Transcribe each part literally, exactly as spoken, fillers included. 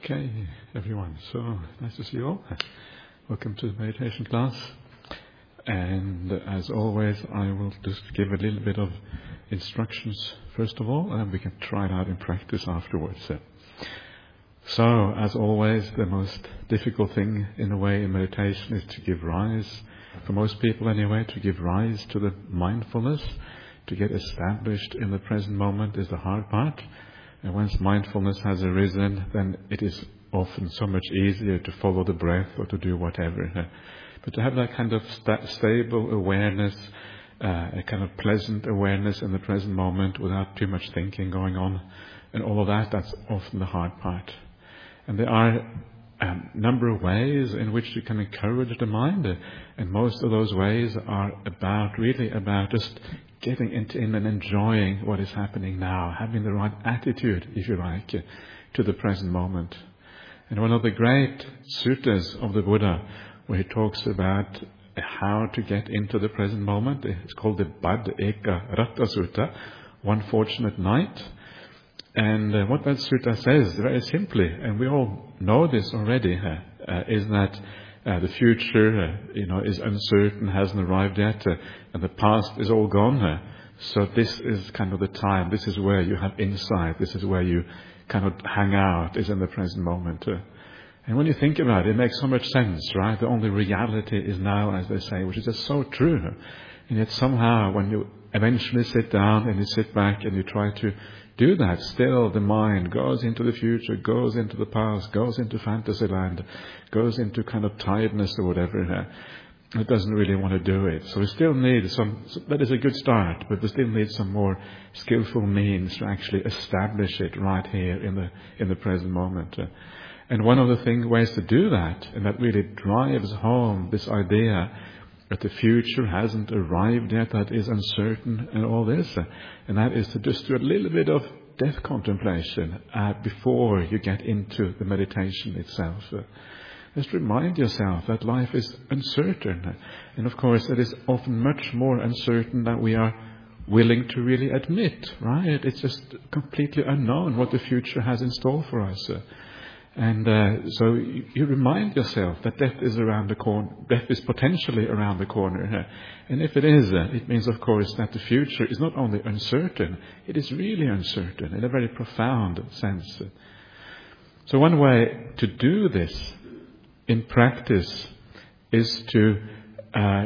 Okay, everyone. So nice to see you all. Welcome to the meditation class. And as always, I will just give a little bit of instructions first of all, and we can try it out in practice afterwards. So, as always, the most difficult thing in a way in meditation is to give rise, for most people anyway, to give rise to the mindfulness. To get established in the present moment is the hard part. And once mindfulness has arisen, then it is often so much easier to follow the breath or to do whatever. But to have that kind of sta- stable awareness, uh, a kind of pleasant awareness in the present moment without too much thinking going on, and all of that, that's often the hard part. And there are a number of ways in which you can encourage the mind, and most of those ways are about, really about just getting into in and enjoying what is happening now, having the right attitude, if you like, to the present moment. And one of the great suttas of the Buddha, where he talks about how to get into the present moment, it's called the Bad Eka Ratta Sutta, One Fortunate Night. And uh, what that sutta says, very simply, and we all know this already, uh, is that Uh, the future, uh, you know, is uncertain, hasn't arrived yet, uh, and the past is all gone. Uh, so this is kind of the time. This is where you have insight. This is where you kind of hang out. Is in the present moment. Uh, and when you think about it, it makes so much sense, right? The only reality is now, as they say, which is just so true. And yet somehow, when you eventually sit down and you sit back and you try to do that, still the mind goes into the future, goes into the past, goes into fantasy land, goes into kind of tiredness or whatever. It doesn't really want to do it. So we still need some, that is a good start, but we still need some more skillful means to actually establish it right here in the in the present moment. And one of the thing, ways to do that, and that really drives home this idea that the future hasn't arrived yet, that is uncertain and all this. And that is to just do a little bit of death contemplation uh, before you get into the meditation itself. Uh, just remind yourself that life is uncertain. And of course, it is often much more uncertain than we are willing to really admit, right? It's just completely unknown what the future has in store for us. Uh, And uh, so you, you remind yourself that death is around the corner. Death is potentially around the corner. Uh, and if it is, uh, it means, of course, that the future is not only uncertain, it is really uncertain in a very profound sense. So one way to do this in practice is to uh,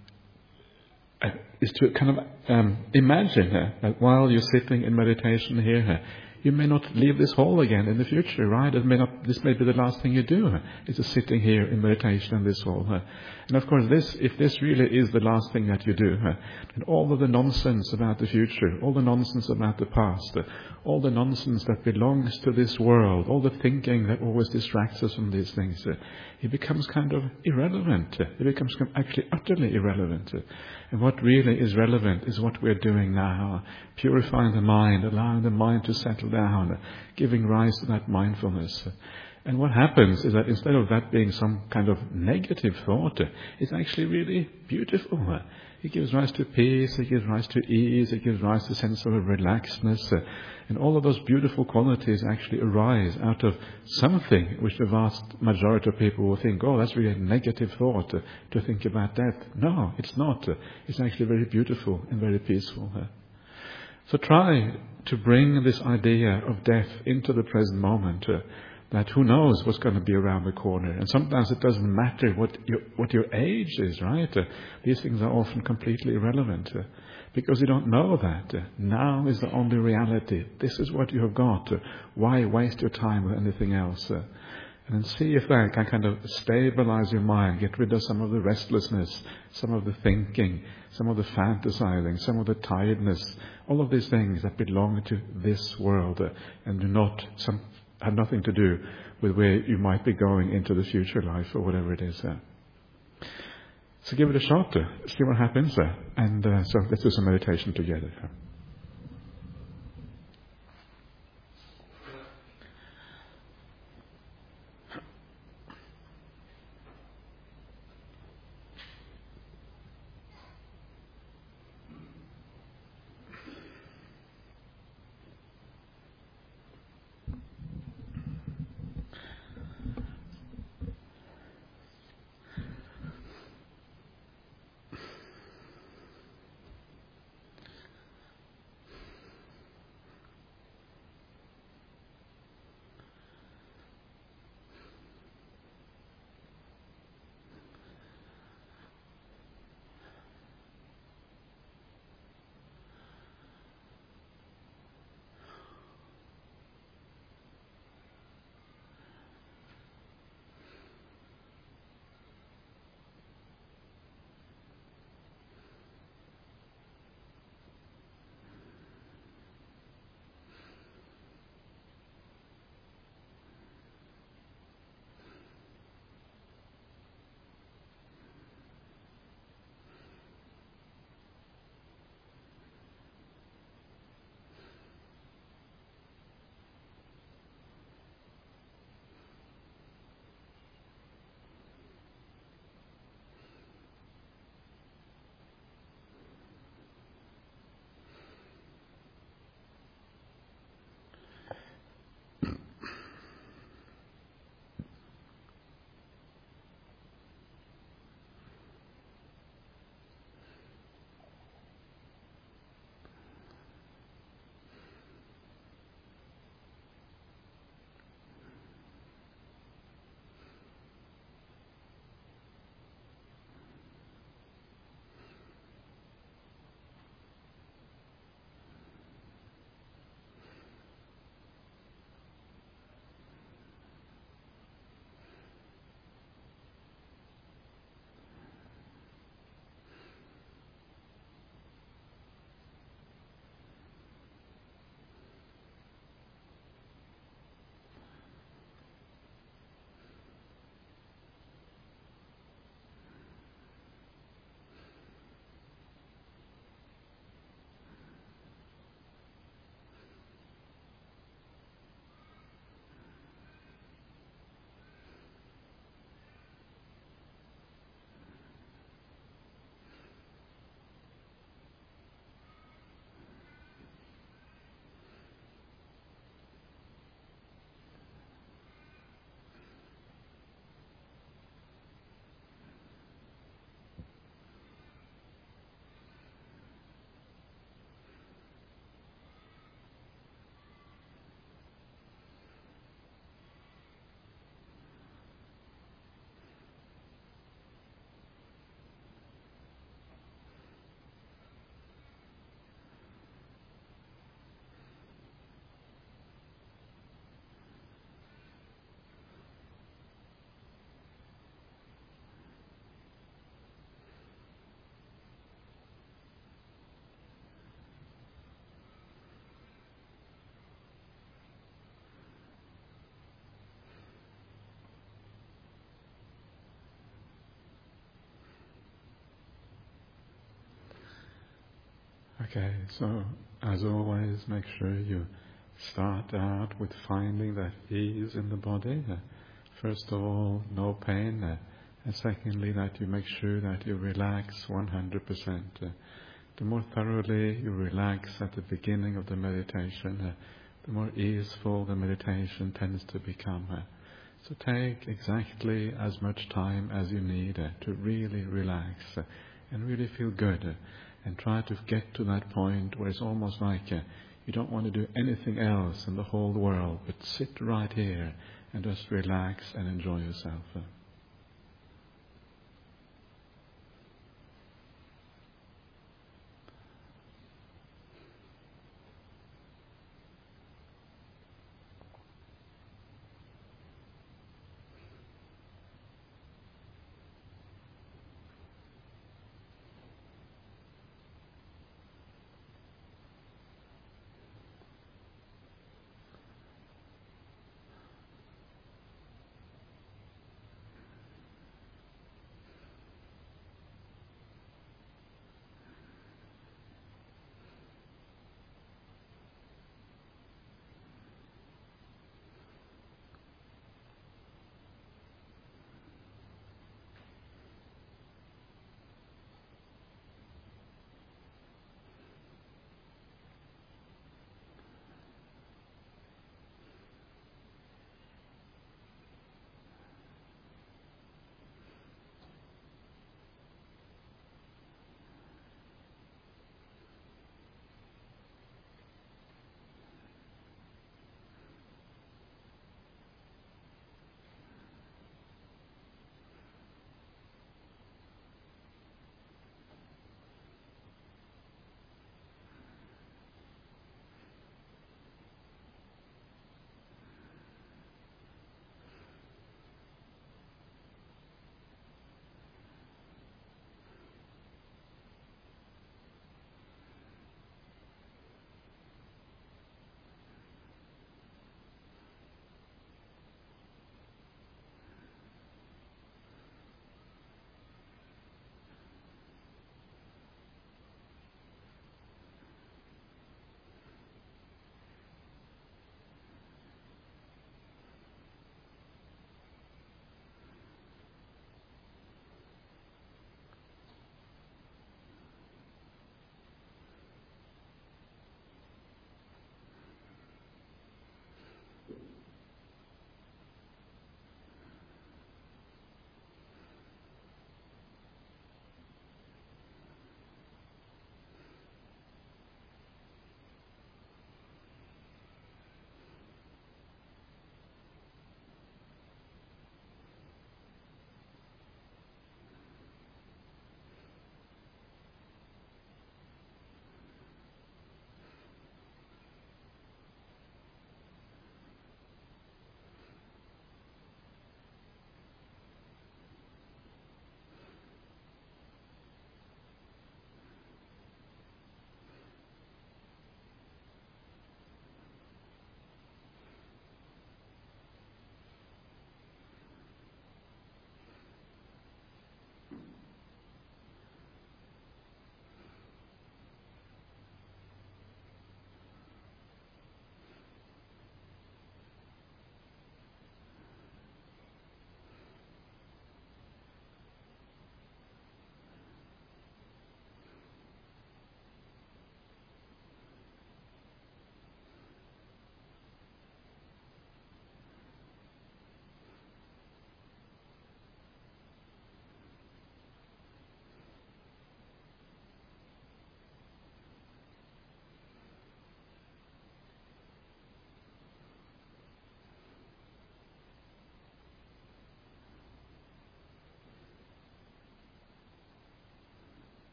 uh, is to kind of um, imagine uh, that while you're sitting in meditation here, uh, you may not leave this hall again in the future, right? It may not, this may be the last thing you do. It's just sitting here in meditation in this hall. And of course, this, if this really is the last thing that you do, then all of the nonsense about the future, all the nonsense about the past, all the nonsense that belongs to this world, all the thinking that always distracts us from these things, it becomes kind of irrelevant. It becomes actually utterly irrelevant. And what really is relevant is what we're doing now, purifying the mind, allowing the mind to settle down, giving rise to that mindfulness. And what happens is that instead of that being some kind of negative thought, it's actually really beautiful. It gives rise to peace, it gives rise to ease, it gives rise to a sense of relaxedness. And all of those beautiful qualities actually arise out of something which the vast majority of people will think, oh, that's really a negative thought to think about death. No, it's not. It's actually very beautiful and very peaceful. So try to bring this idea of death into the present moment, uh, that who knows what's going to be around the corner. And sometimes it doesn't matter what your, what your age is, right? Uh, these things are often completely irrelevant uh, because you don't know that. Uh, now is the only reality. This is what you have got. Uh, why waste your time with anything else? Uh, and then see if that can kind of stabilize your mind, get rid of some of the restlessness, some of the thinking, some of the fantasizing, some of the tiredness, all of these things that belong to this world uh, and do not some, have nothing to do with where you might be going into the future life or whatever it is. Uh. So give it a shot, uh, see what happens, uh, and uh, so let's do some meditation together. Uh. Okay, so as always, make sure you start out with finding that ease in the body. Uh, first of all, no pain. Uh, and secondly, that you make sure that you relax one hundred percent. Uh, the more thoroughly you relax at the beginning of the meditation, uh, the more easeful the meditation tends to become. Uh, so take exactly as much time as you need uh, to really relax uh, and really feel good. Uh, and try to get to that point where it's almost like uh, you don't want to do anything else in the whole world, but sit right here and just relax and enjoy yourself. Uh.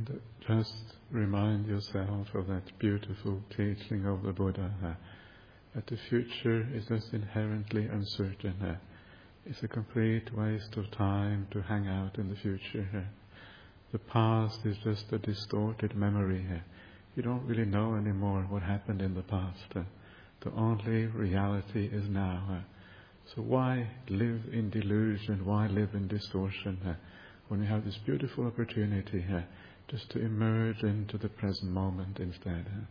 And just remind yourself of that beautiful teaching of the Buddha, uh, that the future is just inherently uncertain. Uh, it's a complete waste of time to hang out in the future. Uh, the past is just a distorted memory. Uh, you don't really know anymore what happened in the past. Uh, the only reality is now. Uh, so why live in delusion? Why live in distortion? Uh, when you have this beautiful opportunity uh, just to emerge into the present moment instead. Uh.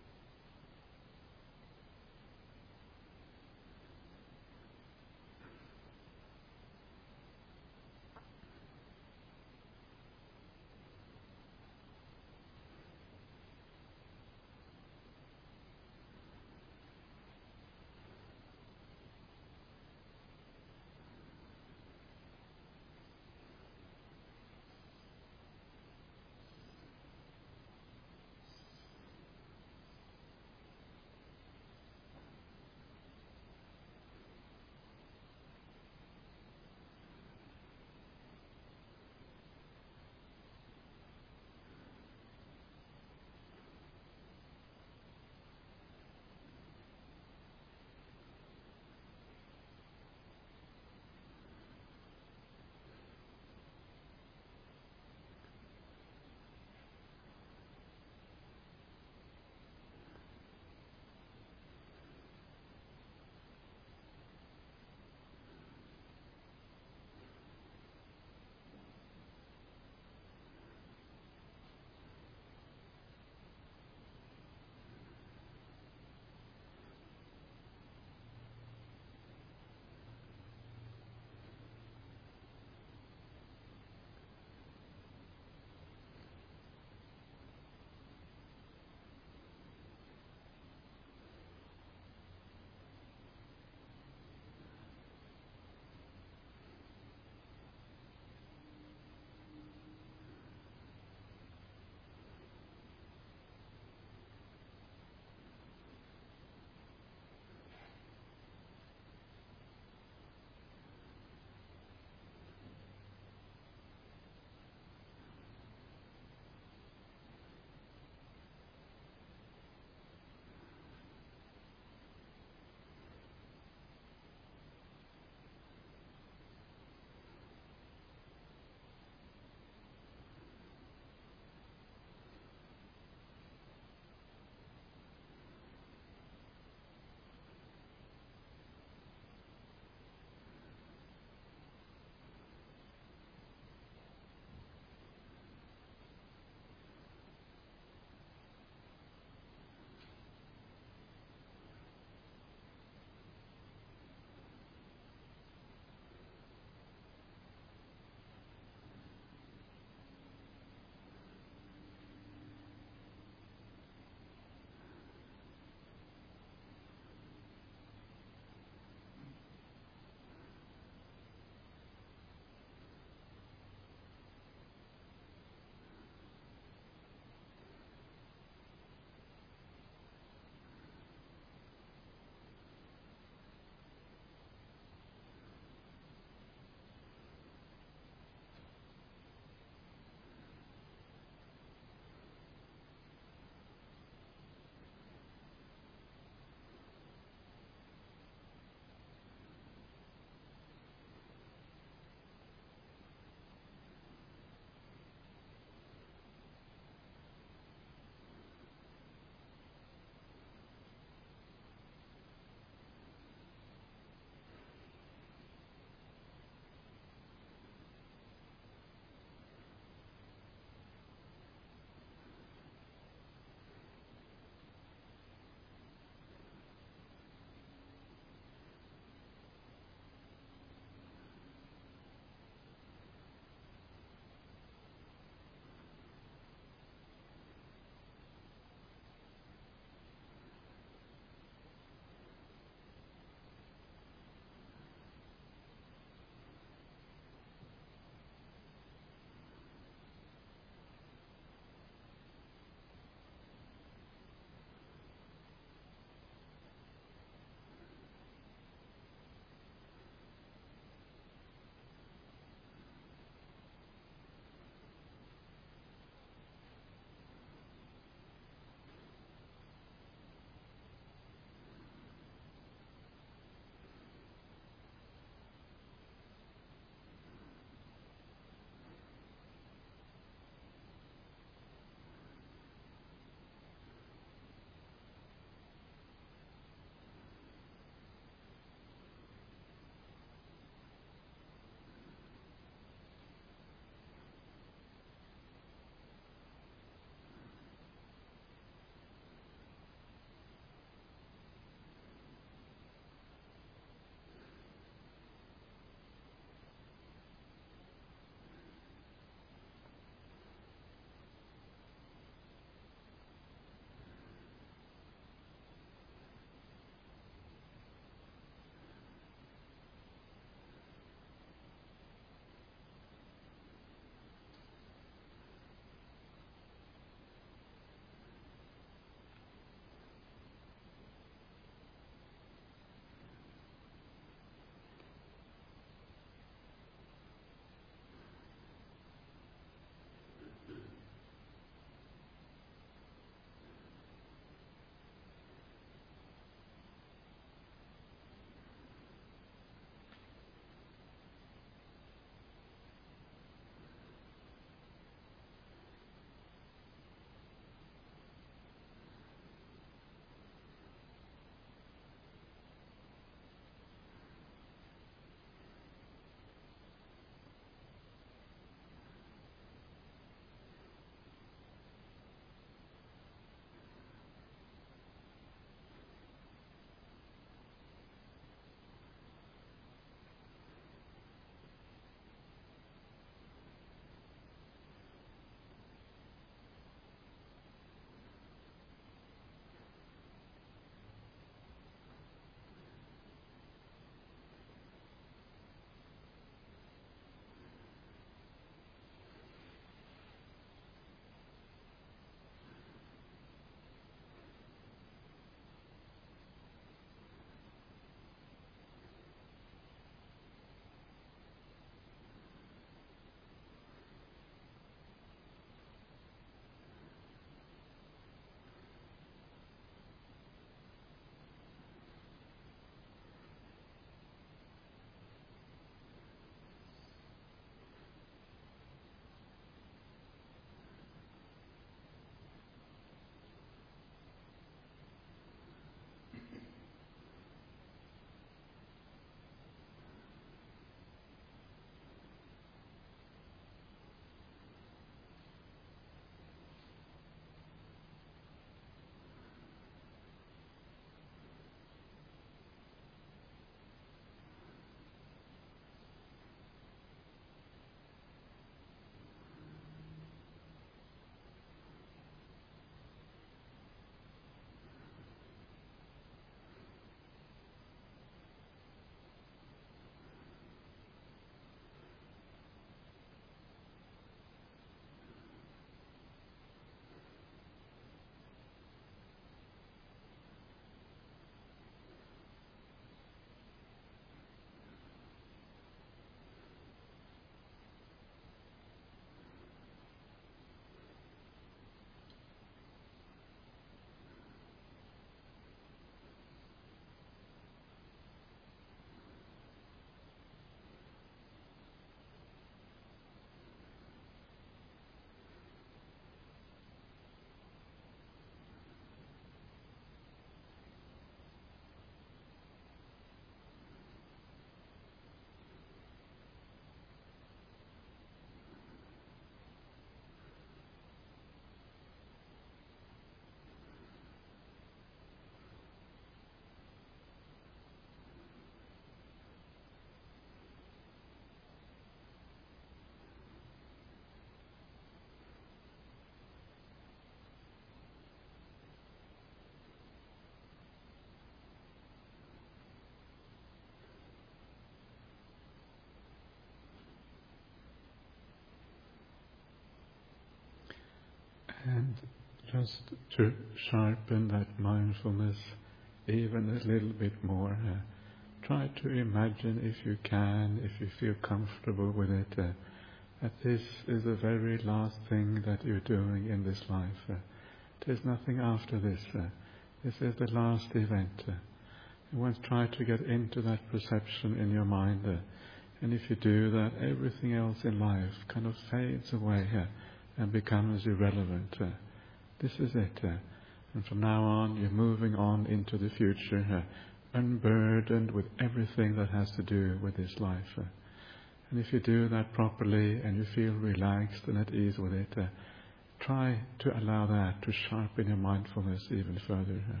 And just to sharpen that mindfulness even a little bit more, uh, try to imagine, if you can, if you feel comfortable with it, uh, that this is the very last thing that you're doing in this life. Uh, there's nothing after this. Uh, this is the last event. Uh, and once try to get into that perception in your mind, uh, and if you do that, everything else in life kind of fades away uh, and becomes irrelevant. Uh, this is it. Uh, and from now on, you're moving on into the future, uh, unburdened with everything that has to do with this life. Uh, and if you do that properly and you feel relaxed and at ease with it, uh, try to allow that to sharpen your mindfulness even further. Uh.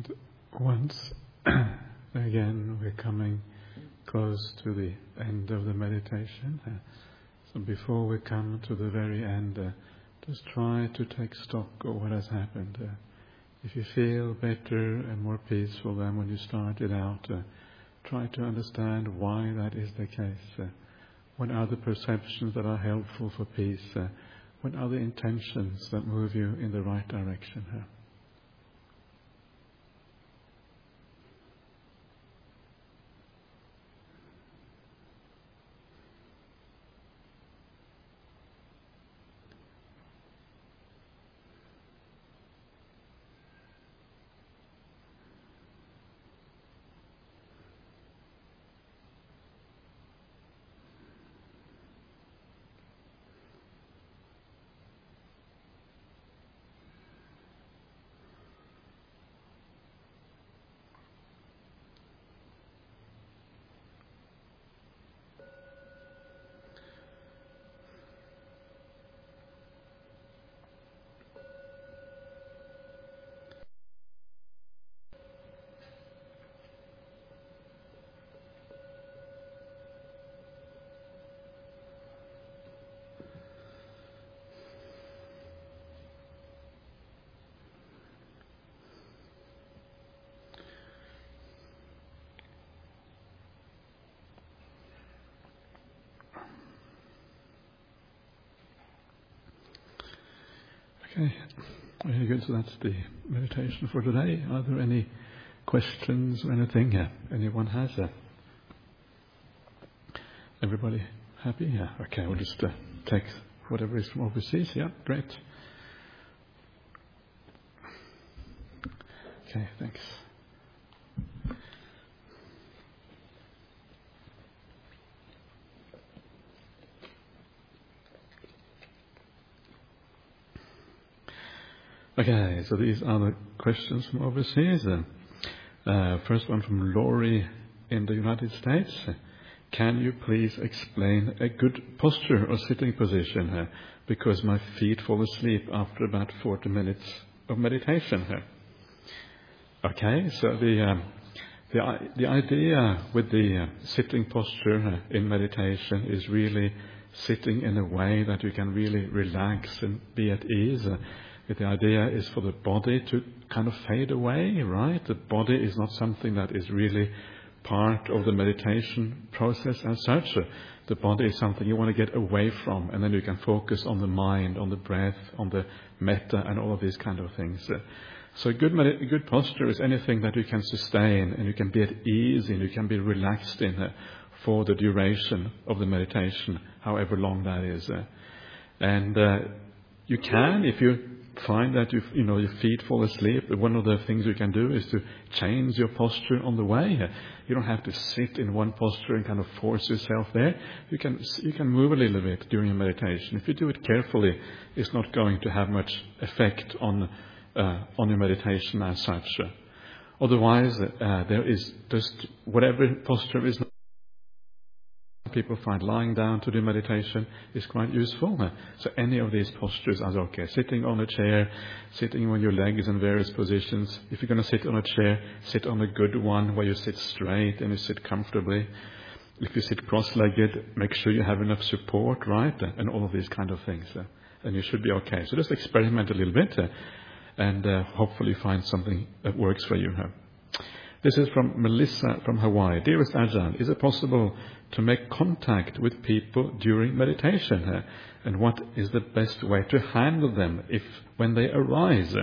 And once again we're coming close to the end of the meditation. Uh, so before we come to the very end, uh, just try to take stock of what has happened. Uh, if you feel better and more peaceful than when you started out, uh, try to understand why that is the case. Uh, what are the perceptions that are helpful for peace? Uh, what are the intentions that move you in the right direction? Uh, Okay, very good. So that's the meditation for today. Are there any questions or anything yeah, anyone has? Uh, everybody happy? Yeah. Okay, we'll just uh, take whatever is from overseas. Yeah, great. Okay, thanks. Okay, so these are the questions from overseas. Uh, uh, first one from Laurie in the United States. Can you please explain a good posture or sitting position here? Because my feet fall asleep after about forty minutes of meditation here. Okay, so the um, the the idea with the uh, sitting posture uh, in meditation is really sitting in a way that you can really relax and be at ease. Uh, The idea is for the body to kind of fade away, right? The body is not something that is really part of the meditation process as such. The body is something you want to get away from, and then you can focus on the mind, on the breath, on the metta, and all of these kind of things. So a good, med- a good posture is anything that you can sustain, and you can be at ease in, you can be relaxed in uh, for the duration of the meditation, however long that is. Uh, and uh, you can, if you find that you you know your feet fall asleep, one of the things you can do is to change your posture on the way. You don't have to sit in one posture and kind of force yourself there. You can you can move a little bit during your meditation. If you do it carefully, it's not going to have much effect on uh, on your meditation as such. Otherwise, uh, there is just whatever posture is. People find lying down to do meditation is quite useful. So any of these postures are okay. Sitting on a chair, sitting on your legs in various positions. If you're going to sit on a chair, sit on a good one where you sit straight and you sit comfortably. If you sit cross-legged, make sure you have enough support, right? And all of these kind of things. And you should be okay. So just experiment a little bit and uh, hopefully find something that works for you. This is from Melissa from Hawaii. Dearest Ajahn, is it possible to make contact with people during meditation? Uh, and what is the best way to handle them if when they arise?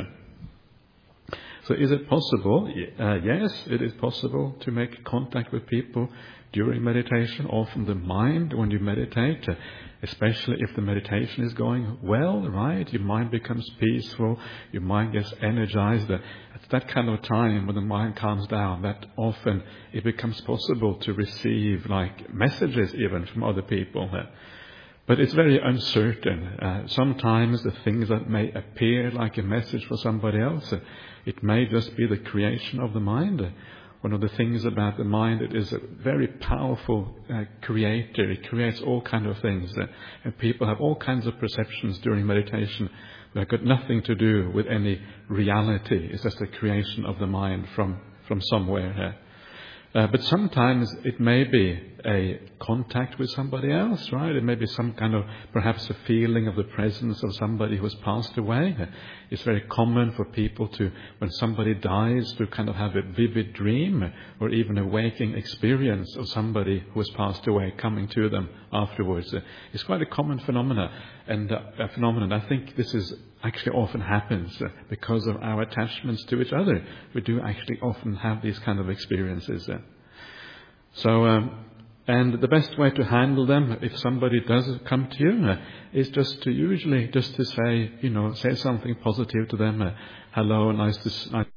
So is it possible? Uh, yes, it is possible to make contact with people during meditation, often the mind when you meditate, uh, especially if the meditation is going well, right? Your mind becomes peaceful, your mind gets energized. At that kind of time when the mind calms down, that often it becomes possible to receive like messages even from other people. But it's very uncertain. Uh, sometimes the things that may appear like a message for somebody else, uh, it may just be the creation of the mind. one of the things about the mind, it is a very powerful uh, creator. It creates all kinds of things. Uh, and people have all kinds of perceptions during meditation that have got nothing to do with any reality. It's just a creation of the mind from, from somewhere. Uh, Uh, but sometimes it may be a contact with somebody else, right? It may be some kind of, perhaps a feeling of the presence of somebody who has passed away. Uh, it's very common for people to, when somebody dies, to kind of have a vivid dream or even a waking experience of somebody who has passed away coming to them afterwards. Uh, it's quite a common phenomenon, and uh, a phenomenon. I think this is actually often happens uh, because of our attachments to each other. We do actually often have these kind of experiences. Uh. So, um, and the best way to handle them, if somebody does come to you, uh, is just to usually just to say, you know, say something positive to them. Uh, Hello, nice to. S- nice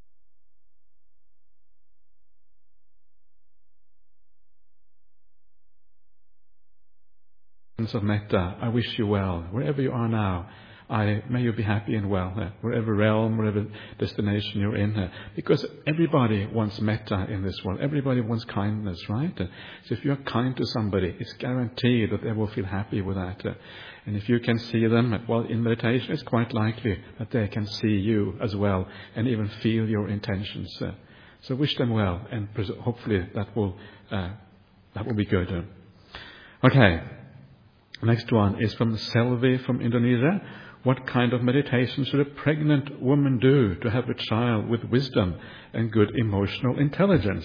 of metta, I wish you well, wherever you are now. I may you be happy and well, uh, wherever realm, wherever destination you're in. Uh, because everybody wants metta in this world. Everybody wants kindness, right? Uh, so if you're kind to somebody, it's guaranteed that they will feel happy with that. Uh, and if you can see them, uh, well, in meditation, it's quite likely that they can see you as well and even feel your intentions. Uh, so wish them well, and pres- hopefully that will uh, that will be good. Uh, okay. Next one is from Selvi from Indonesia. What kind of meditation should a pregnant woman do to have a child with wisdom and good emotional intelligence?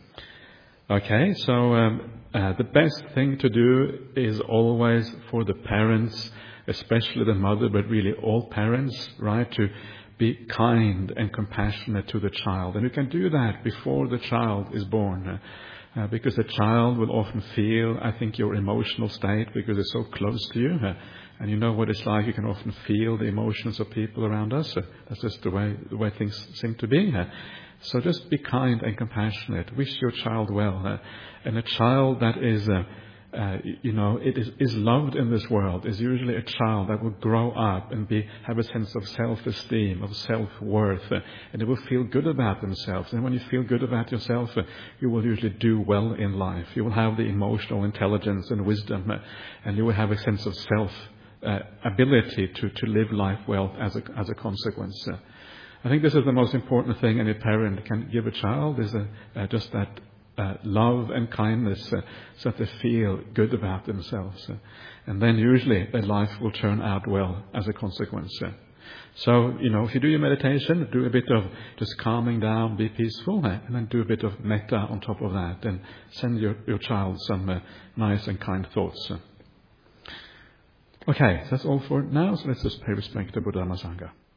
Okay, so um, uh, the best thing to do is always for the parents, especially the mother, but really all parents, right, to be kind and compassionate to the child. And you can do that before the child is born. Uh, because the child will often feel, I think, your emotional state because it's so close to you. Uh, and you know what it's like. You can often feel the emotions of people around us. Uh, that's just the way the way things seem to be. Uh, so just be kind and compassionate. Wish your child well. Uh, and a child that is, uh, uh, you know, it is, is loved in this world is usually a child that will grow up and be have a sense of self-esteem, of self-worth, uh, and they will feel good about themselves. And when you feel good about yourself, uh, you will usually do well in life. You will have the emotional intelligence and wisdom, uh, and you will have a sense of self uh, ability to, to live life well as a, as a consequence. Uh, I think this is the most important thing any parent can give a child, is a, uh, just that Uh, love and kindness, uh, so that they feel good about themselves. Uh, and then usually their life will turn out well as a consequence. Uh, so, you know, if you do your meditation, do a bit of just calming down, be peaceful, uh, and then do a bit of metta on top of that, and send your, your child some uh, nice and kind thoughts. Uh. Okay, that's all for now, so let's just pay respect to Buddha Dhamma Sangha.